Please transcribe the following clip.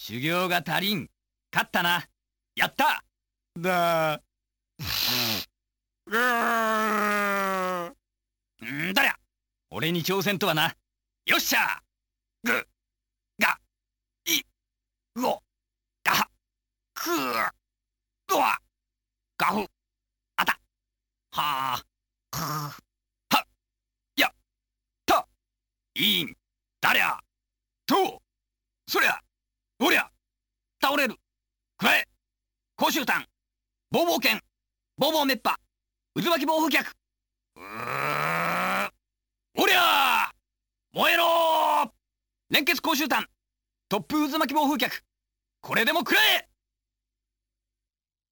修行が足りん。勝ったな。やった。 だ。 だりゃ。俺に挑戦とはな。よっしゃ。ぐ、が、い、ご、が、く、うわ、がふ、あた、はあ、は、や、た、いん、だりゃ、と、そりゃ、おりゃ、倒れる、くらえ、甲州丹、ボーボー剣、ボーボー熱波、渦巻き暴風脚、おりゃー、燃えろー、連結甲州丹、突風渦巻き暴風脚、これでもくらえ。